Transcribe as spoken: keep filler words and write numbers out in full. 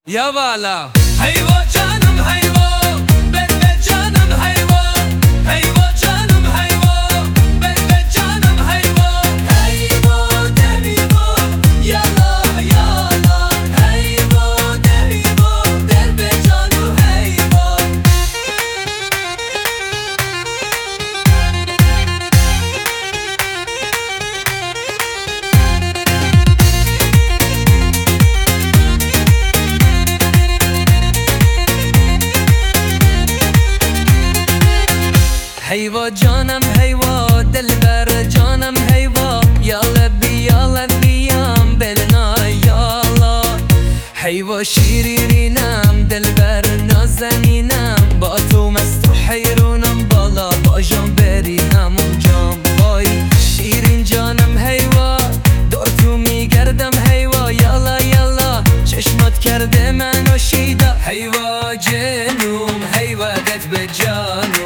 یا والا هیوا جانم هیوا بر بر جانم هیوا هیوا جانم هیوا بر بر جانم هیوا هیوا دمیوا یالا یالا هیوا دمیوا در بر جانم هیوا هیوا جانم هیوا دلبر جانم هیوا یا لبی یا لبیم بلنا یالا هیوا شیرینم دلبر نازنینم با تو مست و حیرونم بالا با جان برینم اونجام وای شیرین جانم هیوا دور تو میگردم هیوا یالا یالا چشمات کرده منو شیدا هیوا جنوم هیوا دت به جانم